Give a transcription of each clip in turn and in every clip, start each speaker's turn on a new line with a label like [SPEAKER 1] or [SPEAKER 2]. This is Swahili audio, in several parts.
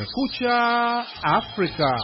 [SPEAKER 1] Kumekucha Afrika.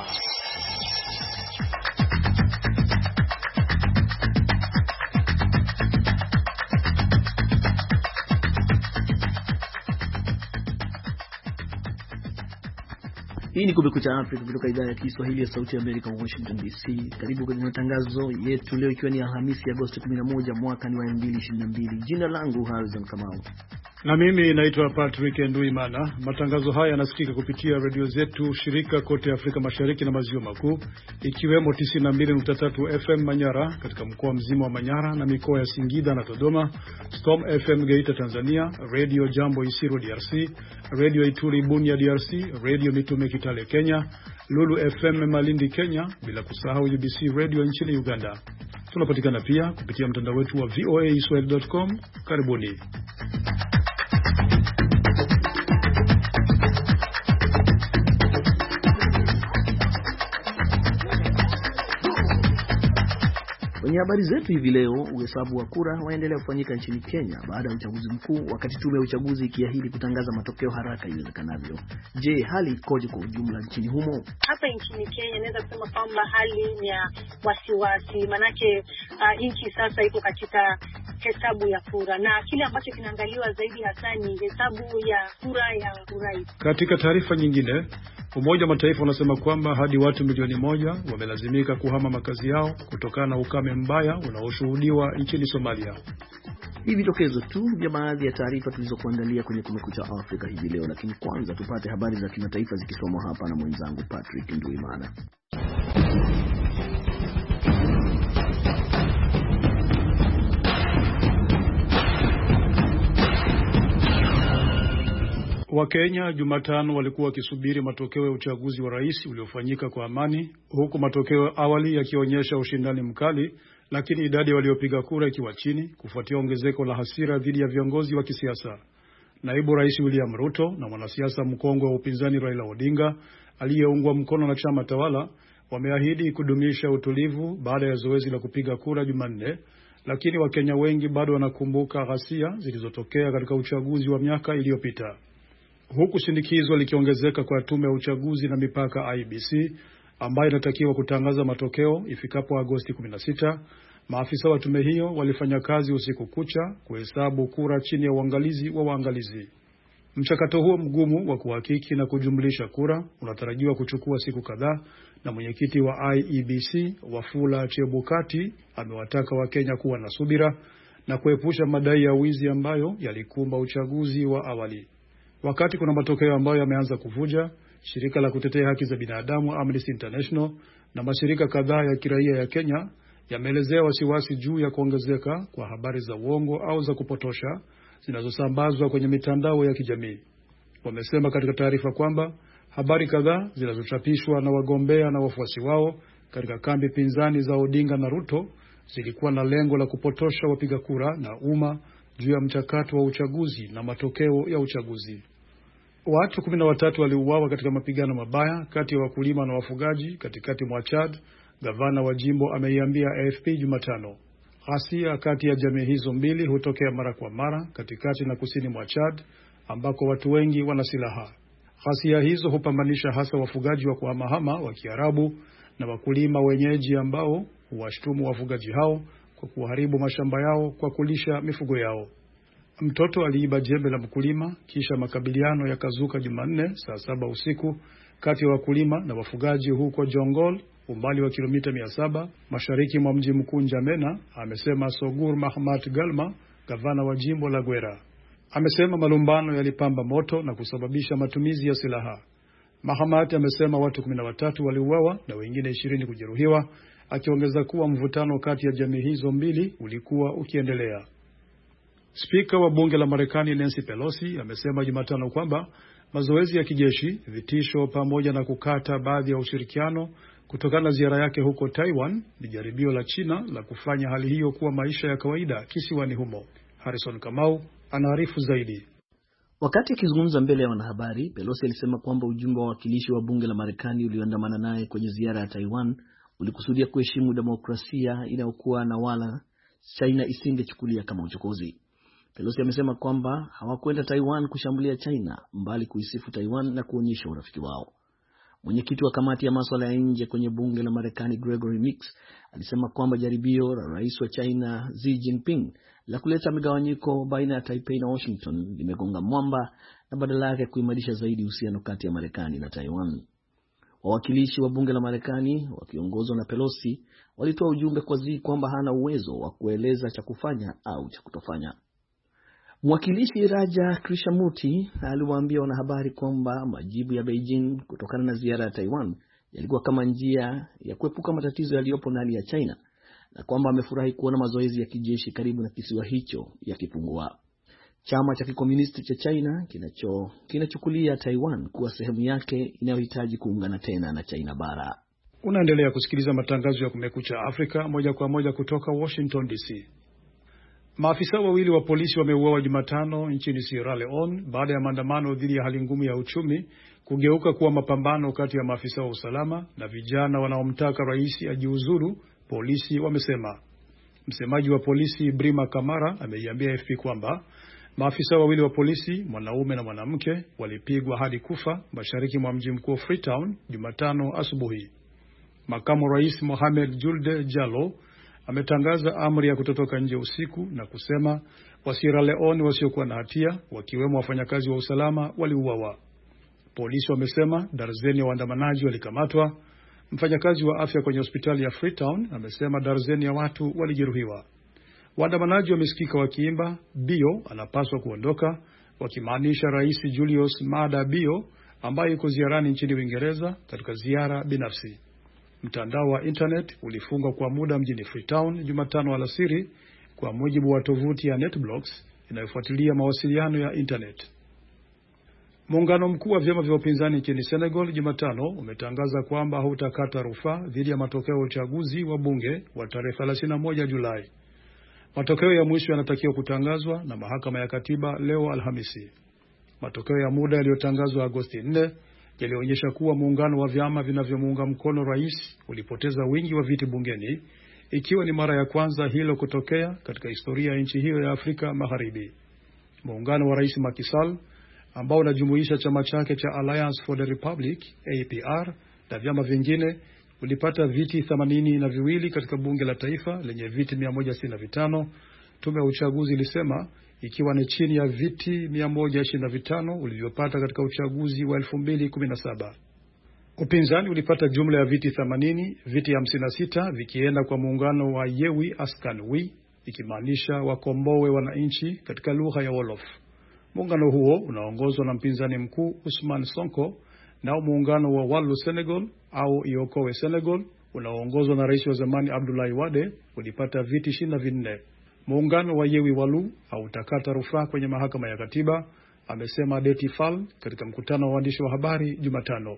[SPEAKER 2] Hii ni Kumekucha Afrika kutoka idhaa ya Kiswahili ya Sauti ya Amerika, Washington DC. Karibu kwenye matangazo yetu leo, ikiwa ni Alhamisi Agosti 11 mwaka ni wa 2022. Jina langu Harrison Kamau.
[SPEAKER 3] Na mimi naitwa Patrick Nduimana. Matangazo haya yanasikika kupitia radio zetu shirika kote Afrika Mashariki na Maziwa Makuu, ikiwemo 92.3 FM Manyara katika mkoa mzima wa Manyara na mikoa ya Singida na Dodoma, Storm FM Geita Tanzania, Radio Jambo Isiro DRC, Radio Ituri Bunia DRC, Radio Mitume Kitale Kenya, Lulu FM Malindi Kenya, bila kusahau UBC Radio nchini Uganda. Tunapatikana pia kupitia mtandao wetu wa voaswahili.com. Karibuni.
[SPEAKER 2] Kwenye habari zetu hivi leo, uhesabu wa kura waendelea kufanyika nchini Kenya baada ya uchaguzi mkuu, wakati tume ya uchaguzi ikiahidi kutangaza matokeo haraka iwezekanavyo. Je, hali ikoje kwa ujumla nchini humo?
[SPEAKER 4] Hapa nchini Kenya naweza kusema kwamba hali ni ya wasiwasi, manake nchi sasa iko katika hesabu ya kura, na kile ambacho kinaangaliwa zaidi hasa ni hesabu ya kura ya urais.
[SPEAKER 3] Katika taarifa nyingine, Umoja wa Mataifa unasema kwamba hadi watu milioni 1 wamelazimika kuhama makazi yao kutokana na ukame mbaya unaoshuhudiwa nchini Somalia.
[SPEAKER 2] Hivi tokezo tu vya baadhi ya taarifa tulizokuandalia kwenye Kumekucha Afrika hivi leo, lakini kwanza tupate habari za kimataifa zikisomwa hapa na mwenzangu Patrick Nduimana.
[SPEAKER 3] Wakenya Jumatano walikuwa wakisubiri matokeo ya uchaguzi wa rais uliofanyika kwa amani, huku matokeo awali yakionyesha ushindani mkali, lakini idadi waliopiga kura ikiwa chini kufuatia ongezeko la hasira dhidi ya viongozi wa kisiasa. Naibu Rais William Ruto na mwanasiasa mkongwe wa upinzani Raila Odinga, aliyeungwa mkono na chama tawala, wameahidi kudumisha utulivu baada ya zoezi la kupiga kura Jumanne, lakini Wakenya wengi bado wanakumbuka ghasia zilizotokea katika uchaguzi wa miaka iliyopita. Huku shinikizo likiongezeka kwa tume ya uchaguzi na mipaka IEBC, ambayo inatakiwa kutangaza matokeo ifikapo Agosti 16, maafisa wa tume hiyo walifanya kazi usiku kucha kuhesabu kura chini ya uangalizi wa waangalizi. Mchakato huo mgumu wa kuhakiki na kujumlisha kura unatarajiwa kuchukua siku kadhaa, na mwenyekiti wa IEBC Wafula Chebukati amewataka Wakenya kuwa na subira na kuepusha madai ya wizi ambayo yalikumba uchaguzi wa awali. Wakati kuna matokeo ambayo yameanza kuvuja, shirika la kutetea haki za binadamu Amnesty International na mashirika kadhaa ya kiraia ya Kenya yameelezea wasiwasi juu ya kuongezeka kwa habari za uongo au za kupotosha zinazosambazwa kwenye mitandao ya kijamii. Wamesema katika taarifa kwamba habari kadhaa zinazochapishwa na wagombea na wafuasi wao katika kambi pinzani za Odinga na Ruto zilikuwa na lengo la kupotosha wapiga kura na umma juu ya mchakato wa uchaguzi na matokeo ya uchaguzi. Watu 13 waliuawa katika mapigano mabaya kati ya wakulima na wafugaji katikati mwa Chad, gavana wa jimbo ameiambia AFP Jumatano. Ghasia kati ya jamii hizo mbili hutokea mara kwa mara katikati na kusini mwa Chad, ambako watu wengi wana silaha. Ghasia hizo hupambanisha hasa wafugaji wa kuhamahama wa Kiarabu na wakulima wenyeji ambao huwashtumu wafugaji hao kwa kuharibu mashamba yao kwa kulisha mifugo yao. Mtoto aliiba jembe la mkulima, kisha makabiliano yakazuka Jumanne saa 7 usiku kati ya wakulima na wafugaji huko Jongol, umbali wa kilomita 700 mashariki mwa mji mkuu N'Djamena, amesema Sogur Mahmat Galma, gavana wa jimbo la Gwera. Amesema malumbano yalipamba moto na kusababisha matumizi ya silaha. Mahmat amesema watu 13 waliuawa na wengine 20 kujeruhiwa, akiongeza kuwa mvutano kati ya jamii hizo mbili ulikuwa ukiendelea. Spika wa bunge la Marekani Nancy Pelosi amesema Jumatano kwamba mazoezi ya kijeshi, vitisho pamoja na kukata baadhi ya ushirikiano kutokana na ziara yake huko Taiwan ni jaribio la China la kufanya hali hiyo kuwa maisha ya kawaida kisiwani humo. Harrison Kamau anaarifu zaidi.
[SPEAKER 2] Wakati akizungumza mbele ya wanahabari, Pelosi alisema kwamba ujumbe wa wawakilishi wa bunge la Marekani ulioandamana naye kwenye ziara ya Taiwan ulikusudia kuheshimu demokrasia inayokuwa na wala China isingechukulia kama uchokozi. Pelosi amesema kwamba hawakwenda Taiwan kushambulia China, mbali kuisifu Taiwan na kuonyesha urafiki wao. Mwenyekiti wa kamati ya masuala ya nje kwenye bunge la Marekani Gregory Mix alisema kwamba jaribio la rais wa China Xi Jinping la kuleta migawanyiko baina ya Taipei na Washington limegonga mwamba na badala yake kuimarisha zaidi uhusiano kati ya Marekani na Taiwan. Wawakilishi wa bunge la Marekani wakiongozwa na Pelosi walitoa ujumbe kwa Xi kwamba hana uwezo wa kueleza cha kufanya au cha kutofanya. Mwakilishi Raja Krishnamurti aliwaambia wanahabari kwamba majibu ya Beijing kutokana na ziara ya Taiwan yalikuwa kama njia ya kuepuka matatizo yaliyopo ndani ya China na kwamba amefurahi kuona mazoezi ya kijeshi karibu na kisiwa hicho yakipungua. Chama cha kikomunisti cha China kinachukulia Taiwan kuwa sehemu yake inayohitaji kuungana tena na China bara.
[SPEAKER 3] Unaendelea kusikiliza matangazo ya Kumekucha Afrika moja kwa moja kutoka Washington DC. Maafisa wawili wa polisi wameuawa Jumatano nchini Sierra Leone baada ya maandamano dhidi ya hali ngumu ya uchumi kugeuka kuwa mapambano kati ya maafisa wa usalama na vijana wanaomtaka rais ajiuzulu, polisi wamesema. Msemaji wa polisi Brima Kamara ameiambia AFP kwamba maafisa wawili wa polisi, mwanaume na mwanamke, walipigwa hadi kufa mashariki mwa mji mkuu Freetown Jumatano asubuhi. Makamu Rais Mohamed Julde Jallo ametangaza amri ya kutotoka nje usiku na kusema wa Sierra Leone wasiokuwa na hatia, wakiwemo wafanyakazi wa usalama, waliuawa. Polisi wamesema darzeni ya waandamanaji walikamatwa. Mfanyakazi wa afya kwenye hospitali ya Freetown amesema darzeni ya watu walijeruhiwa. Waandamanaji wamesikika wakiimba Bio anapaswa kuondoka, wakimaanisha Rais Julius Maada Bio ambaye yuko ziarani nchini Uingereza katika ziara binafsi. Mtandao wa internet ulifungwa kwa muda mjini Freetown Jumatano alasiri, kwa mujibu wa tovuti ya NetBlocks inayofuatilia mawasiliano ya internet. Muungano mkuu wa vyama vya upinzani nchini Senegal Jumatano umetangaza kwamba hautakata rufaa dhidi ya matokeo ya uchaguzi wa bunge wa tarehe 31 Julai. Matokeo ya mwisho yanatakiwa kutangazwa na mahakama ya katiba leo Alhamisi. Matokeo ya muda yaliyotangazwa Agosti 4 yalionyesha kuwa muungano wa vyama vinavyomuunga mkono rais ulipoteza wingi wa viti bungeni, ikiwa ni mara ya kwanza hilo kutokea katika historia ya nchi hiyo ya Afrika Magharibi. Muungano wa Rais Macky Sall ambao unajumuisha chama chake cha Alliance for the Republic APR na vyama vingine ulipata viti 82 katika bunge la taifa lenye viti 165, tume ya uchaguzi ilisema, ikiwa ni chini ya viti 125 ulivyopata katika uchaguzi wa 2017. Upinzani ulipata jumla ya viti 80, viti 56 vikienda kwa muungano wa Yewi Askan-Wi, ikimaanisha wakomboe wananchi katika lugha ya Wolof. Muungano huo unaongozwa na mpinzani mkuu Ousmane Sonko, na muungano wa Wallu Senegal au Iokowe Senegal unaoongozwa na rais wa zamani Abdoulaye Wade ulipata viti 24. Muungano wa Yewi Wallu hautakata rufaa kwenye mahakama ya katiba, amesema Deti Fall katika mkutano wa waandishi wa habari Jumatano.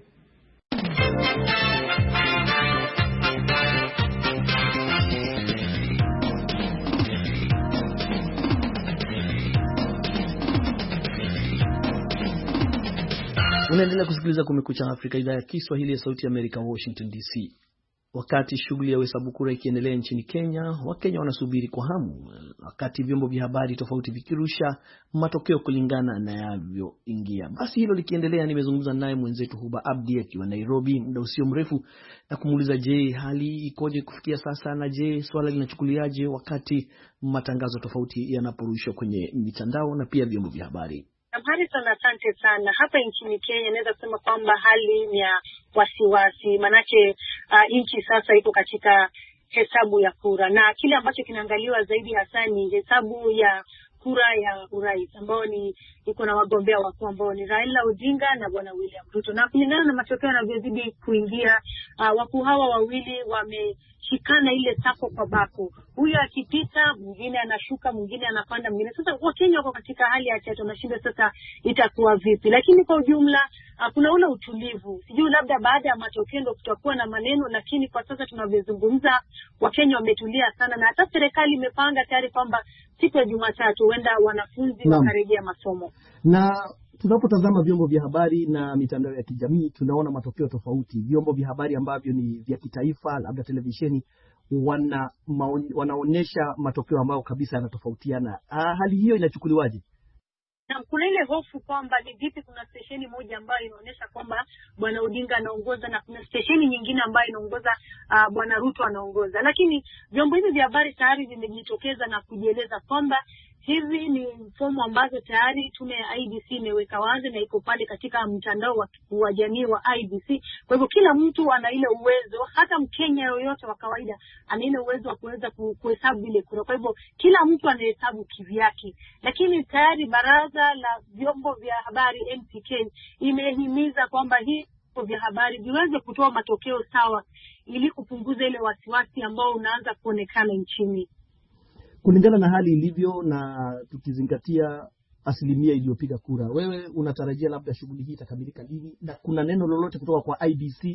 [SPEAKER 2] Unaendelea kusikiliza Kumekucha Afrika, idhaa ya Kiswahili ya Sauti ya Amerika, Washington DC. Wakati shughuli ya uhesabu kura ikiendelea nchini Kenya, Wakenya wanasubiri kwa hamu, wakati vyombo vya habari tofauti vikirusha matokeo kulingana na yavyoingia. Basi hilo likiendelea, nimezungumza naye mwenzetu Huba Abdi akiwa Nairobi muda usio mrefu na kumuuliza, je, hali ikoje kufikia sasa, na je, swala linachukuliaje wakati matangazo tofauti yanaporushwa kwenye mitandao na pia vyombo vya habari?
[SPEAKER 4] Harrison, asante sana. Hapa nchini Kenya naweza kusema kwamba hali ni ya wasiwasi, manake nchi sasa iko katika hesabu ya kura, na kile ambacho kinaangaliwa zaidi hasa ni hesabu ya kura ya urais ambao iko na wagombea wakuu ambao ni Raila Odinga na Bwana William Ruto. Na kulingana na matokeo yanavyozidi kuingia, wakuu hawa wawili wameshikana ile sako kwa bako. Huyu akipita, mwingine anashuka, mwingine anapanda, mwingine. Sasa Wakenya wako katika hali ya chato, na shida sasa itakuwa vipi? Lakini kwa ujumla kuna ule utulivu. Sijui labda baada ya matokeo ndio kutakuwa na maneno, lakini kwa sasa tunavyozungumza Wakenya wametulia sana, na hata serikali imepanga tayari kwamba siku ya Jumatatu huenda wanafunzi wakarejea masomo.
[SPEAKER 2] Na tunapotazama vyombo vya habari na mitandao ya kijamii tunaona matokeo tofauti. Vyombo vya habari ambavyo ni vya kitaifa, labda televisheni, wanaonyesha matokeo ambayo kabisa yanatofautiana. Hali hiyo inachukuliwaje?
[SPEAKER 4] Na kuna ile hofu kwamba ni vipi kuna stesheni moja ambayo inaonyesha kwamba Bwana Odinga anaongoza na kuna stesheni nyingine ambayo inaongoza Bwana Ruto anaongoza. Lakini vyombo hivi vya habari tayari vimejitokeza na kujieleza kwamba hizi ni fomu ambazo tayari tume ya IEBC imeweka wazi na iko pale katika mtandao wa jamii wa IEBC. Kwa hivyo kila mtu ana ile uwezo, hata Mkenya yoyote wa kawaida ana ile uwezo wa kuweza kuhesabu ile kura. Kwa hivyo kila mtu anahesabu kivyake. Lakini tayari baraza la vyombo vya habari MCK imehimiza kwamba hii vya habari viweze kutoa matokeo sawa ili kupunguza ile wasiwasi ambao unaanza kuonekana nchini.
[SPEAKER 2] Kulingana na hali ilivyo na tukizingatia asilimia iliyopiga kura, wewe unatarajia labda shughuli hii itakamilika lini, na kuna neno lolote kutoka kwa IEBC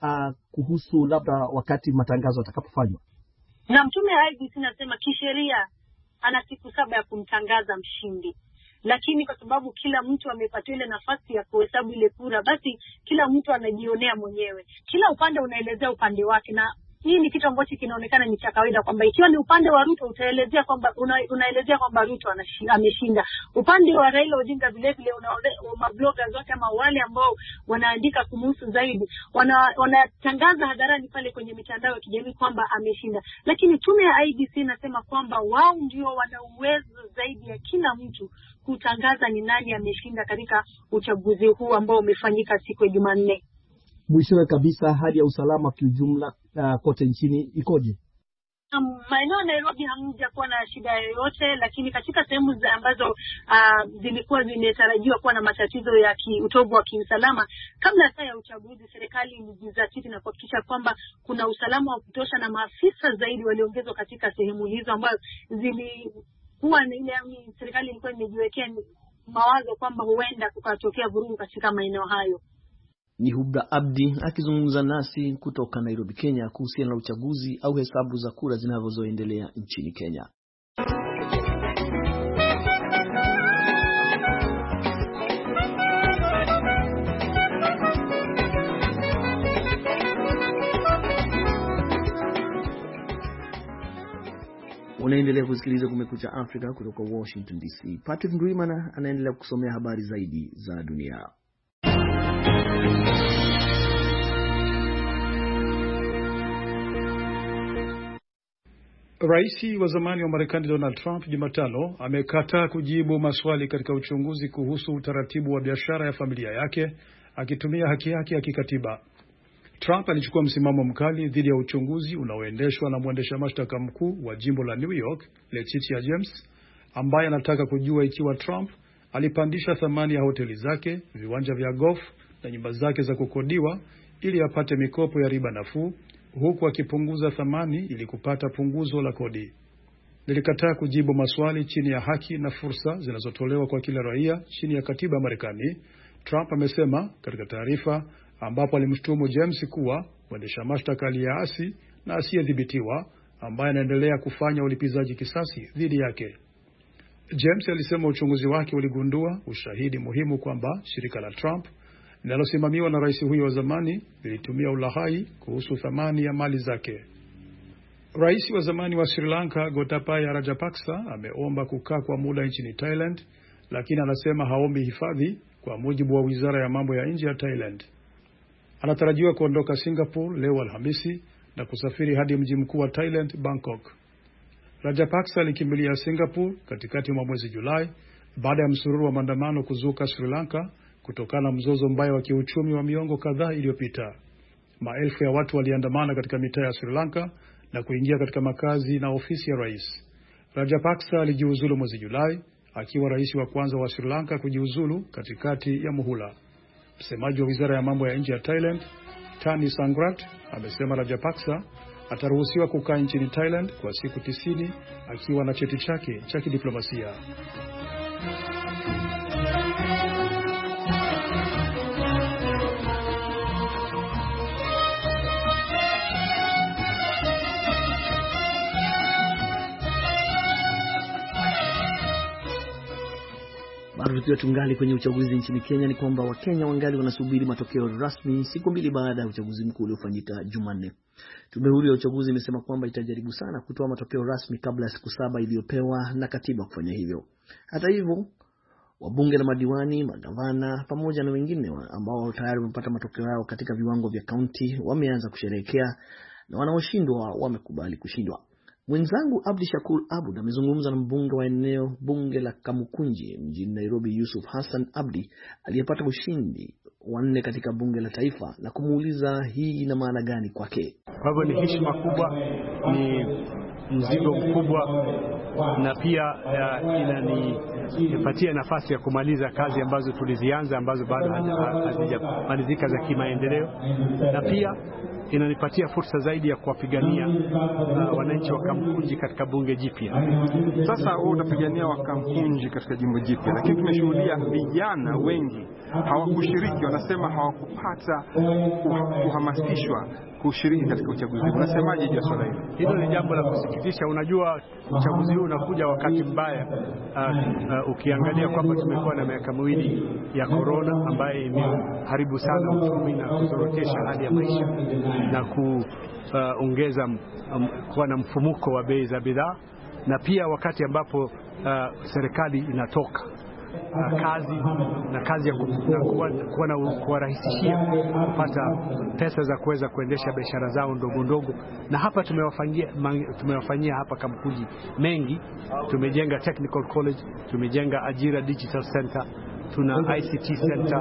[SPEAKER 2] kuhusu labda wakati matangazo yatakapofanywa?
[SPEAKER 4] Na mtume wa IEBC nasema kisheria ana siku 7 ya kumtangaza mshindi. Lakini kwa sababu kila mtu amepatiwa ile nafasi ya kuhesabu ile kura, basi kila mtu anajionea mwenyewe. Kila upande unaelezea upande wake, na hii ni kitu ambacho kinaonekana ni cha kawaida kwamba ikiwa ni upande wa Ruto utaelezea kwamba unaelezea kwamba Ruto ameshinda. Upande wa Raila Odinga vile vile mabloggers zote ama wale ambao wanaandika kumhusu zaidi wanatangaza hadharani pale kwenye mitandao ya kijamii kwamba ameshinda. Lakini tume ya IEBC inasema kwamba wao ndio wana uwezo zaidi ya kila mtu kutangaza ni nani ameshinda katika uchaguzi huu ambao umefanyika siku ya Jumanne.
[SPEAKER 2] Mwishowe kabisa, hali ya usalama kiujumla kote nchini ikoje?
[SPEAKER 4] Maeneo ya Nairobi hamjakuwa na shida yoyote, lakini katika sehemu ambazo zilikuwa zimetarajiwa kuwa na matatizo ya utovu wa kiusalama kabla ya uchaguzi, serikali ilijizatiti na kuhakikisha kwamba kuna usalama wa kutosha na maafisa zaidi waliongezwa katika sehemu hizo ambazo zilikuwa ile serikali ilikuwa imejiwekea mawazo kwamba huenda kukatokea vurugu katika maeneo hayo.
[SPEAKER 2] Ni Hubda Abdi akizungumza nasi kutoka Nairobi, Kenya, kuhusiana na uchaguzi au hesabu za kura zinazoendelea nchini Kenya. Unaendelea kusikiliza Kumekucha Afrika kutoka Washington DC. Patrick Ndwimana anaendelea kusomea habari zaidi za dunia.
[SPEAKER 3] Rais wa zamani wa Marekani Donald Trump Jumatano amekataa kujibu maswali katika uchunguzi kuhusu utaratibu wa biashara ya familia yake, akitumia haki yake ya kikatiba. Trump alichukua msimamo mkali dhidi ya uchunguzi unaoendeshwa na mwendesha mashtaka mkuu wa jimbo la New York, Letitia James, ambaye anataka kujua ikiwa Trump alipandisha thamani ya hoteli zake, viwanja vya golf na nyumba zake za kukodiwa ili apate mikopo ya riba nafuu, huku akipunguza thamani ili kupata punguzo la kodi. Nilikataa kujibu maswali chini ya haki na fursa zinazotolewa kwa kila raia chini ya katiba Marekani, Trump amesema katika taarifa, ambapo alimshtumu James kuwa mwendesha mashtaka aliyeasi na asiyedhibitiwa ambaye anaendelea kufanya ulipizaji kisasi dhidi yake. James alisema uchunguzi wake uligundua ushahidi muhimu kwamba shirika la Trump linalosimamiwa na rais huyo wa zamani lilitumia ulaghai kuhusu thamani ya mali zake. Rais wa zamani wa Sri Lanka Gotabaya Rajapaksa ameomba kukaa kwa muda nchini Thailand, lakini anasema haombi hifadhi, kwa mujibu wa wizara ya mambo ya nje ya Thailand. Anatarajiwa kuondoka Singapore leo Alhamisi na kusafiri hadi mji mkuu wa Thailand, Bangkok. Rajapaksa alikimbilia Singapore katikati mwa mwezi Julai baada ya msururu wa maandamano kuzuka Sri Lanka kutokana na mzozo mbaya wa kiuchumi wa miongo kadhaa iliyopita. Maelfu ya watu waliandamana katika mitaa ya Sri Lanka na kuingia katika makazi na ofisi ya rais. Rajapaksa alijiuzulu mwezi Julai, akiwa rais wa kwanza wa Sri Lanka kujiuzulu katikati ya muhula. Msemaji wa wizara ya mambo ya nje ya Thailand, Tani Sangrat, amesema Rajapaksa ataruhusiwa kukaa nchini Thailand kwa siku 90 akiwa na cheti chake cha kidiplomasia.
[SPEAKER 2] Tukiwa tungali kwenye uchaguzi nchini Kenya, ni kwamba Wakenya wangali wanasubiri matokeo rasmi siku mbili baada ya uchaguzi mkuu uliofanyika Jumanne. Tume huru ya uchaguzi imesema kwamba itajaribu sana kutoa matokeo rasmi kabla ya siku 7 iliyopewa na katiba kufanya hivyo. Hata hivyo, wabunge na madiwani, magavana pamoja na wengine ambao tayari wamepata matokeo yao katika viwango vya kaunti wameanza kusherehekea, na wanaoshindwa wamekubali kushindwa. Mwenzangu Abdi Shakur Abud amezungumza na mbunge wa eneo bunge la Kamukunji mjini Nairobi, Yusuf Hassan Abdi, aliyepata ushindi wa 4 katika bunge la taifa, na kumuuliza hii ina maana gani kwake.
[SPEAKER 5] Kwa hivyo ni heshima kubwa, ni mzigo mkubwa, na pia inanipatia nafasi ya kumaliza kazi ambazo tulizianza ambazo bado hazijamalizika za kimaendeleo, na pia inanipatia fursa zaidi ya kuwapigania wananchi wa Kamkunji katika bunge jipya.
[SPEAKER 6] Sasa wewe utapigania wa Kamkunji katika jimbo jipya, lakini tumeshuhudia vijana wengi hawakushiriki, wanasema hawakupata kuhamasishwa kushiriki katika uchaguzi. Unasemaje juu ya swala hili?
[SPEAKER 5] Hilo ni jambo la kusikitisha. Unajua uchaguzi huu unakuja wakati mbaya, ukiangalia kwamba tumekuwa na miaka miwili ya corona ambayo imeharibu sana uchumi na kuzorotesha hali ya maisha na kuongeza kuwa na mfumuko wa bei za bidhaa, na pia wakati ambapo serikali inatoka kazi ya kuwarahisishia kupata pesa za kuweza kuendesha biashara zao ndogo ndogo. Na hapa tumewafanyia hapa Kamkunji mengi. Tumejenga technical college, tumejenga ajira digital center, tuna ICT center,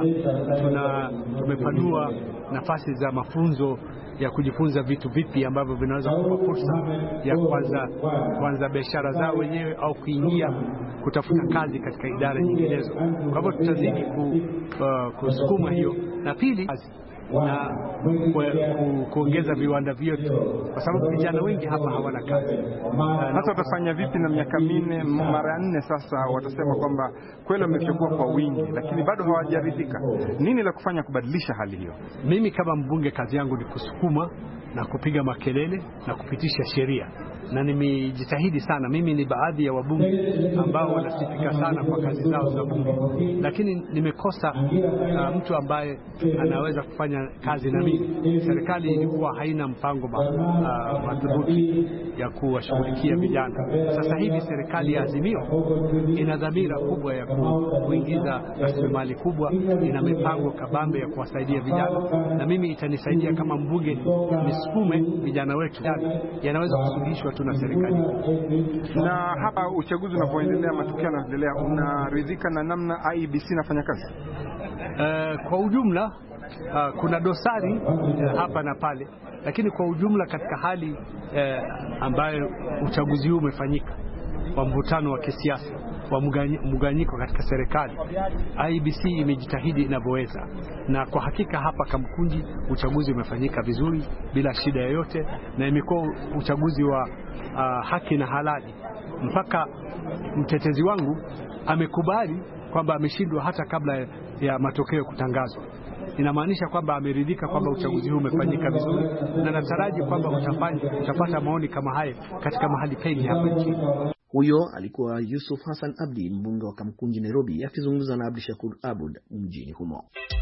[SPEAKER 5] tumepanua nafasi za mafunzo ya kujifunza vitu vipi ambavyo vinaweza kupa fursa ya kuanza biashara zao wenyewe au kuingia kutafuta kazi katika idara nyinginezo. Kwa hivyo tutazidi kusukuma hiyo, na pili na kuongeza viwanda vyetu, kwa sababu vijana wengi hapa hawana kazi.
[SPEAKER 6] Sasa watafanya vipi na miaka 4 mara 4 sasa? Watasema kwamba kweli wamechukua kwa wingi, lakini bado hawajaridhika. Nini la kufanya kubadilisha hali hiyo?
[SPEAKER 5] Mimi kama mbunge, kazi yangu ni kusukuma na kupiga makelele na kupitisha sheria, na nimejitahidi sana. Mimi ni baadhi ya wabunge ambao wanasifika sana kwa kazi zao za bunge, lakini nimekosa mtu ambaye anaweza kufanya kazi na mimi. Serikali ilikuwa haina mpango madhubuti ya kuwashughulikia vijana. Sasa hivi serikali ya Azimio ina dhamira kubwa ya kuingiza rasilimali kubwa, ina mipango kabambe ya kuwasaidia vijana, na mimi itanisaidia kama mbunge nisukume vijana wetu yanaweza kusuluhishwa tu na serikali.
[SPEAKER 6] Na hapa uchaguzi unapoendelea, matukio yanaendelea, unaridhika na namna IEBC inafanya kazi?
[SPEAKER 5] Kwa ujumla kuna dosari hapa na pale, lakini kwa ujumla katika hali ambayo uchaguzi huu umefanyika wa mvutano wa kisiasa, wa mgawanyiko katika serikali, IEBC imejitahidi inavyoweza, na kwa hakika hapa Kamkunji uchaguzi umefanyika vizuri bila shida yoyote, na imekuwa uchaguzi wa haki na halali. Mpaka mtetezi wangu amekubali kwamba ameshindwa hata kabla ya matokeo kutangazwa. Inamaanisha kwamba ameridhika kwamba uchaguzi huu umefanyika vizuri, na nataraji kwamba utapata maoni kama haya katika mahali pengi hapa nchini.
[SPEAKER 2] Huyo alikuwa Yusuf Hassan Abdi, mbunge wa Kamkunji Nairobi, akizungumza na Abdi Shakur Abud mjini humo.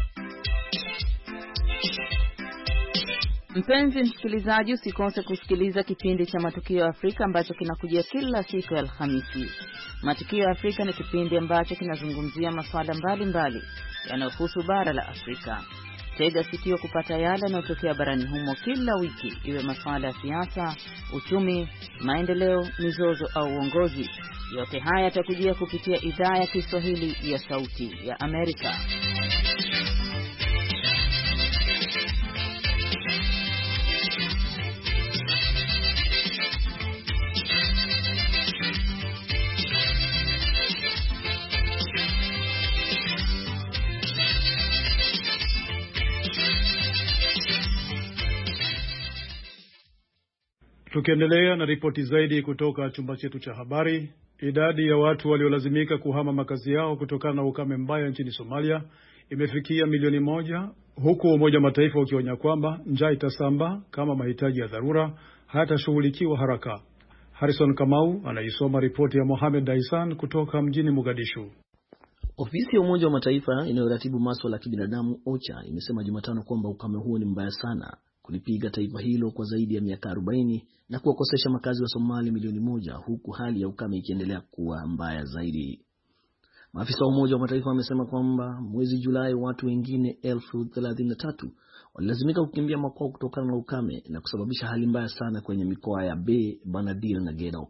[SPEAKER 7] Mpenzi msikilizaji, usikose kusikiliza kipindi cha Matukio ya Afrika ambacho kinakujia kila siku ya Alhamisi. Matukio ya Afrika ni kipindi ambacho kinazungumzia masuala mbalimbali yanayohusu bara la Afrika. Tega sikio kupata yale yanayotokea barani humo kila wiki, iwe masuala ya siasa, uchumi, maendeleo, mizozo au uongozi. Yote haya yatakujia kupitia idhaa ya Kiswahili ya Sauti ya Amerika.
[SPEAKER 3] Tukiendelea na ripoti zaidi kutoka chumba chetu cha habari, idadi ya watu waliolazimika kuhama makazi yao kutokana na ukame mbaya nchini Somalia imefikia milioni 1, huku Umoja wa Mataifa ukionya kwamba njaa itasambaa kama mahitaji ya dharura hayatashughulikiwa haraka. Harrison Kamau anaisoma ripoti ya Mohamed Daisan kutoka mjini Mogadishu.
[SPEAKER 2] Ofisi ya Umoja wa Mataifa inayoratibu masuala ya kibinadamu OCHA imesema Jumatano kwamba ukame huo ni mbaya sana kulipiga taifa hilo kwa zaidi ya miaka 40 na kuwakosesha makazi wa Somali milioni 1, huku hali ya ukame ikiendelea kuwa mbaya zaidi. Maafisa wa Umoja wa Mataifa wamesema kwamba mwezi Julai watu wengine 33,000 walilazimika kukimbia makwao kutokana na ukame na kusababisha hali mbaya sana kwenye mikoa ya Bay, Banadil na Gedo.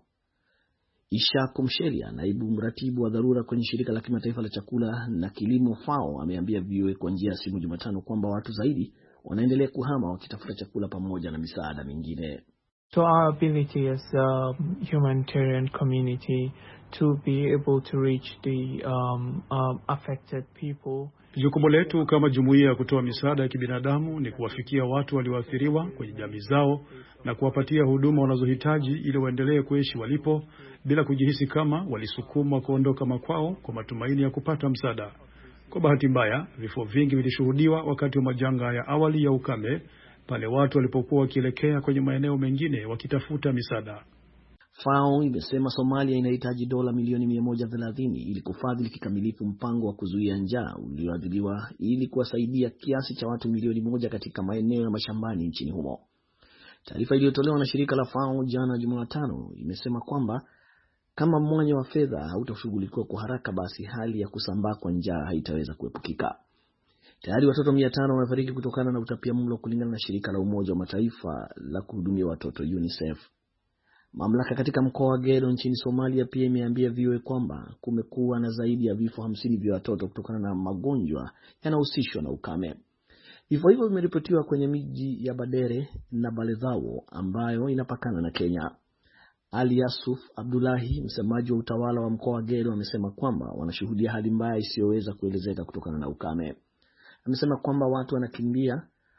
[SPEAKER 2] Ishaq Mshelia, naibu mratibu wa dharura kwenye shirika la kimataifa la chakula na kilimo FAO, ameambia VOA kwa njia ya simu Jumatano kwamba watu zaidi wanaendelea kuhama wakitafuta chakula pamoja na misaada mingine.
[SPEAKER 8] So our ability as a humanitarian community to be able to reach the affected people.
[SPEAKER 3] Jukumu letu kama jumuiya ya kutoa misaada ya kibinadamu ni kuwafikia watu walioathiriwa kwenye jamii zao na kuwapatia huduma wanazohitaji ili waendelee kuishi walipo bila kujihisi kama walisukumwa kuondoka makwao kwa matumaini ya kupata msaada. Kwa bahati mbaya, vifo vingi vilishuhudiwa wakati wa majanga ya awali ya ukame pale watu walipokuwa wakielekea kwenye maeneo mengine wakitafuta misaada.
[SPEAKER 2] FAO imesema Somalia inahitaji dola milioni 130 ili kufadhili kikamilifu mpango wa kuzuia njaa ulioadhiriwa ili kuwasaidia kiasi cha watu milioni 1 katika maeneo ya mashambani nchini humo. Taarifa iliyotolewa na shirika la FAO jana Jumatano imesema kwamba kama mwanya wa fedha hautashughulikiwa kwa haraka, basi hali ya kusambaa kwa njaa haitaweza kuepukika. Tayari watoto 500 wamefariki kutokana na utapiamlo kulingana na shirika la Umoja wa Mataifa la kuhudumia watoto UNICEF. Mamlaka katika mkoa wa Gedo nchini Somalia pia imeambia VOA kwamba kumekuwa na zaidi ya vifo 50 vya watoto kutokana na magonjwa yanayohusishwa na ukame. Vifo hivyo vimeripotiwa kwenye miji ya Badere na Baledhawo ambayo inapakana na Kenya. Ali Yusuf Abdullahi, msemaji wa utawala wa mkoa wa Gedo, amesema kwamba wanashuhudia hali mbaya isiyoweza kuelezeka kutokana na ukame. Amesema kwamba watu wanakimbia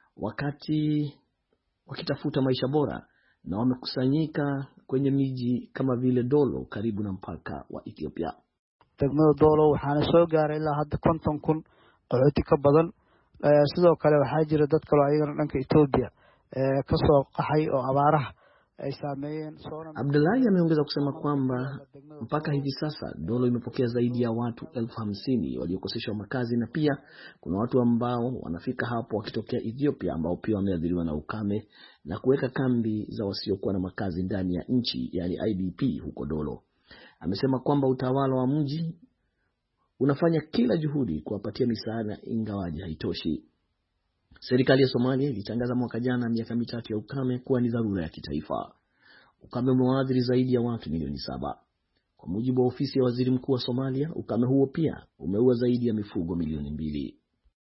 [SPEAKER 2] wakati wakitafuta maisha bora na wamekusanyika kwenye miji kama vile Dolo karibu na mpaka wa Ethiopia.
[SPEAKER 9] Degmada Dolo waxaana soo gaaray ilaa hadda 50,000 qaxooti ka badan. Sidoo kale waxaa jira dad kale ayagana dhanka Ethiopia ka soo qaxay oo abaaraha ay saameeyeen.
[SPEAKER 2] Abdullahi ameongeza kusema kwamba mpaka hivi sasa Dolo imepokea zaidi ya watu 50,000 waliokoseshwa makazi, na pia kuna watu ambao wanafika hapo wakitokea Ethiopia ambao pia wameathiriwa na ukame na kuweka kambi za wasiokuwa na makazi ndani ya nchi, yani IDP huko Dolo. Amesema kwamba utawala wa mji unafanya kila juhudi kuwapatia misaada ingawaje haitoshi. Serikali ya Somalia ilitangaza mwaka jana miaka 3 ya ukame kuwa ni dharura ya kitaifa. Ukame umewaathiri zaidi ya watu milioni 7. Kwa mujibu wa ofisi ya waziri mkuu wa Somalia, ukame huo pia umeua zaidi ya mifugo milioni 2.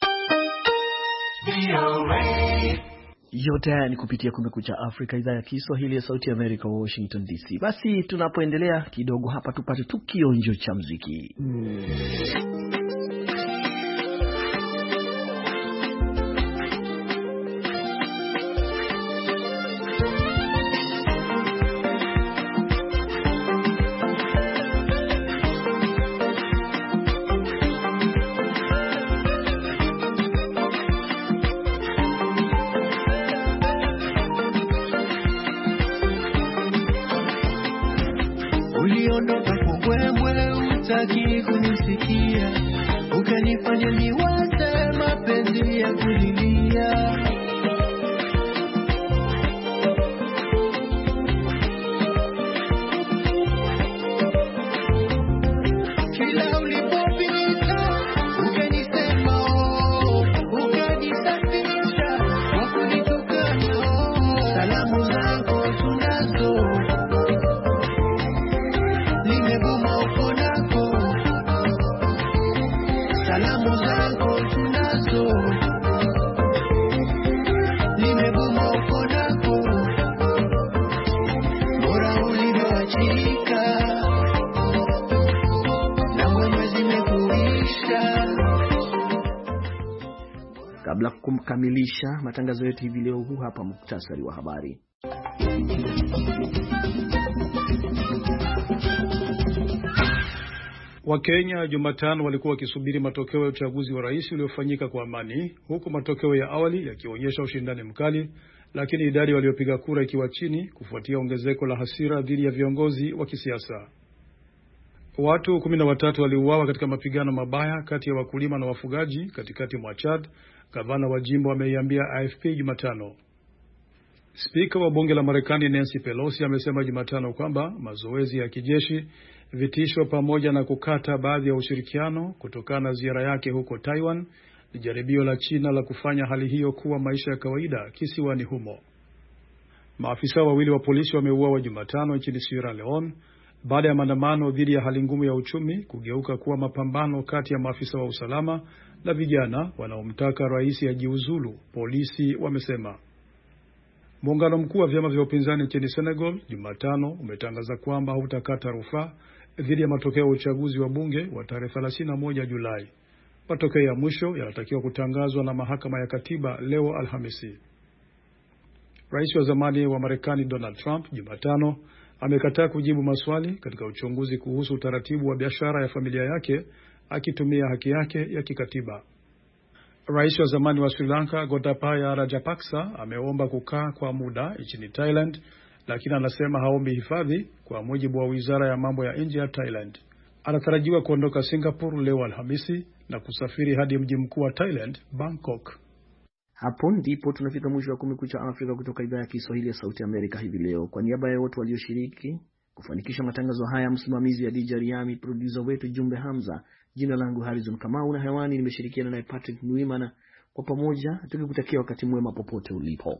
[SPEAKER 2] Yote haya ni kupitia Kumekucha Afrika, idhaa ya Kiswahili ya Sauti ya Amerika, Washington DC. Basi tunapoendelea kidogo hapa tupate tukionjo cha muziki.
[SPEAKER 10] Uliondoka kwa kwemwe, utaki kunisikia, ukanifanya niwaze mapenzi ya kulilia. Kila ulipopita, ukanisema oh, ukanisafisha, wakulitukana oh, salamu zako tunazo. Salamu zako tunazo, nimebuma uko nako, bora ulivyoachika, na mwema zimekuisha.
[SPEAKER 2] Kabla kumkamilisha matangazo yetu hivi leo, huu hapa muktasari wa habari.
[SPEAKER 3] Wakenya Jumatano walikuwa wakisubiri matokeo ya uchaguzi wa rais uliofanyika kwa amani, huku matokeo ya awali yakionyesha ushindani mkali, lakini idadi waliopiga kura ikiwa chini kufuatia ongezeko la hasira dhidi ya viongozi wa kisiasa. Watu 13 waliuawa katika mapigano mabaya kati ya wakulima na wafugaji katikati mwa Chad, gavana wa jimbo ameiambia AFP Jumatano. Spika wa bunge la Marekani Nancy Pelosi amesema Jumatano kwamba mazoezi ya kijeshi, vitisho pamoja na kukata baadhi ya ushirikiano kutokana na ziara yake huko Taiwan ni jaribio la China la kufanya hali hiyo kuwa maisha ya kawaida kisiwani humo. Maafisa wawili wa polisi wameuawa Jumatano nchini Sierra Leone baada ya maandamano dhidi ya hali ngumu ya uchumi kugeuka kuwa mapambano kati ya maafisa wa usalama na vijana wanaomtaka rais ajiuzulu, polisi wamesema. Muungano mkuu wa vyama vya upinzani nchini Senegal Jumatano umetangaza kwamba hautakata rufaa dhidi ya matokeo ya uchaguzi wa bunge wa tarehe 31 Julai. Matokeo ya mwisho yanatakiwa kutangazwa na mahakama ya katiba leo Alhamisi. Rais wa zamani wa Marekani Donald Trump Jumatano amekataa kujibu maswali katika uchunguzi kuhusu utaratibu wa biashara ya familia yake, akitumia haki yake ya kikatiba. Rais wa zamani wa Sri Lanka Gotabaya Rajapaksa ameomba kukaa kwa muda nchini Thailand, lakini anasema haombi hifadhi, kwa mujibu wa Wizara ya Mambo ya Nje ya Thailand. Anatarajiwa kuondoka Singapore leo Alhamisi na kusafiri hadi mji mkuu wa Thailand, Bangkok.
[SPEAKER 2] Hapo ndipo tunafika mwisho wa Kumekucha Afrika kutoka idhaa ya Kiswahili ya Sauti Amerika hivi leo. Kwa niaba ya wote walioshiriki kufanikisha matangazo haya, msimamizi Adija Riami, producer wetu Jumbe Hamza, jina langu Harrison Kamau na hewani nimeshirikiana na Patrick Nwimana, kwa pamoja tukikutakia wakati mwema popote ulipo.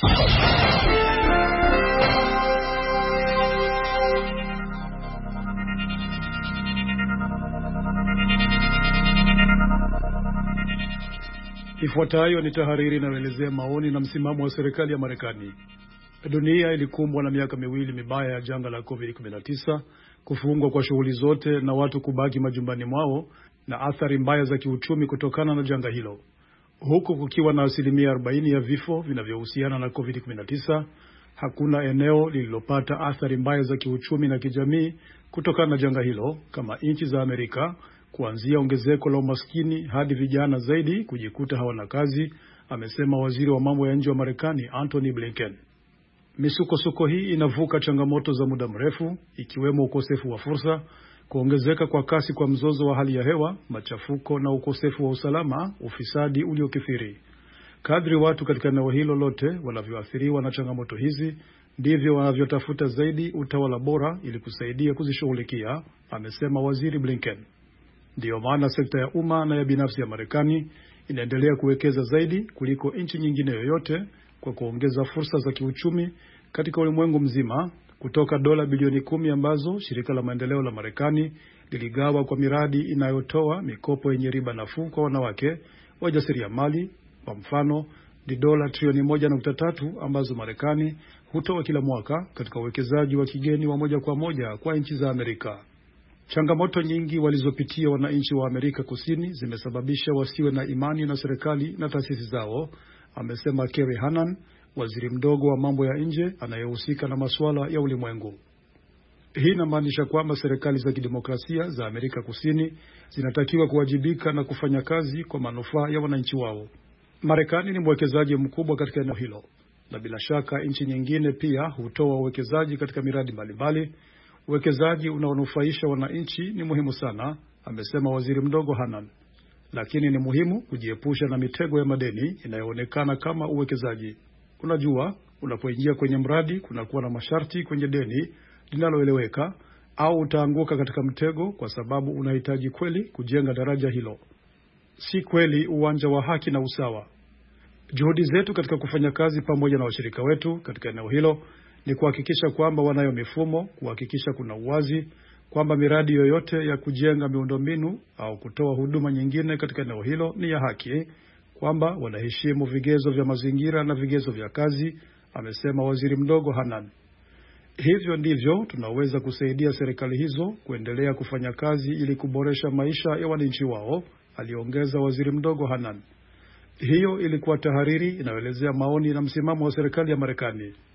[SPEAKER 3] Ifuatayo ni tahariri inayoelezea maoni na msimamo wa serikali ya Marekani. Dunia ilikumbwa na miaka miwili mibaya ya janga la COVID-19, kufungwa kwa shughuli zote na watu kubaki majumbani mwao, na athari mbaya za kiuchumi kutokana na janga hilo. Huku kukiwa na 40% ya vifo vinavyohusiana na COVID-19, hakuna eneo lililopata athari mbaya za kiuchumi na kijamii kutokana na janga hilo kama nchi za Amerika, kuanzia ongezeko la umaskini hadi vijana zaidi kujikuta hawana kazi, amesema waziri wa mambo ya nje wa Marekani Antony Blinken. Misukosuko hii inavuka changamoto za muda mrefu, ikiwemo ukosefu wa fursa, kuongezeka kwa kasi kwa mzozo wa hali ya hewa, machafuko na ukosefu wa usalama, ufisadi uliokithiri. Kadri watu katika eneo hilo lote wanavyoathiriwa na changamoto hizi, ndivyo wanavyotafuta zaidi utawala bora ili kusaidia kuzishughulikia, amesema waziri Blinken. Ndiyo maana sekta ya umma na ya binafsi ya Marekani inaendelea kuwekeza zaidi kuliko nchi nyingine yoyote kwa kuongeza fursa za kiuchumi katika ulimwengu mzima, kutoka dola bilioni 10 ambazo shirika la maendeleo la Marekani liligawa kwa miradi inayotoa mikopo yenye riba nafuu kwa wanawake wajasiriamali. Kwa mfano, ni dola trilioni 1.3 ambazo Marekani hutoa kila mwaka katika uwekezaji wa kigeni wa moja kwa moja kwa nchi za Amerika. Changamoto nyingi walizopitia wananchi wa Amerika Kusini zimesababisha wasiwe na imani na serikali na taasisi zao, amesema Kerry Hannan, waziri mdogo wa mambo ya nje anayehusika na masuala ya ulimwengu. Hii inamaanisha kwamba serikali za kidemokrasia za Amerika Kusini zinatakiwa kuwajibika na kufanya kazi kwa manufaa ya wananchi wao. Marekani ni mwekezaji mkubwa katika eneo hilo, na bila shaka nchi nyingine pia hutoa uwekezaji katika miradi mbalimbali. Uwekezaji unaonufaisha wananchi ni muhimu sana, amesema waziri mdogo Hannan. Lakini ni muhimu kujiepusha na mitego ya madeni inayoonekana kama uwekezaji. Unajua, unapoingia kwenye mradi kunakuwa na masharti kwenye deni linaloeleweka, au utaanguka katika mtego kwa sababu unahitaji kweli kujenga daraja hilo. Si kweli uwanja wa haki na usawa. Juhudi zetu katika kufanya kazi pamoja na washirika wetu katika eneo hilo ni kuhakikisha kwamba wanayo mifumo, kuhakikisha kuna uwazi, kwamba miradi yoyote ya kujenga miundombinu au kutoa huduma nyingine katika eneo hilo ni ya haki, kwamba wanaheshimu vigezo vya mazingira na vigezo vya kazi, amesema waziri mdogo Hannan. Hivyo ndivyo tunaweza kusaidia serikali hizo kuendelea kufanya kazi ili kuboresha maisha ya wananchi wao, aliongeza waziri mdogo Hannan. Hiyo ilikuwa tahariri inayoelezea maoni na msimamo wa serikali ya Marekani.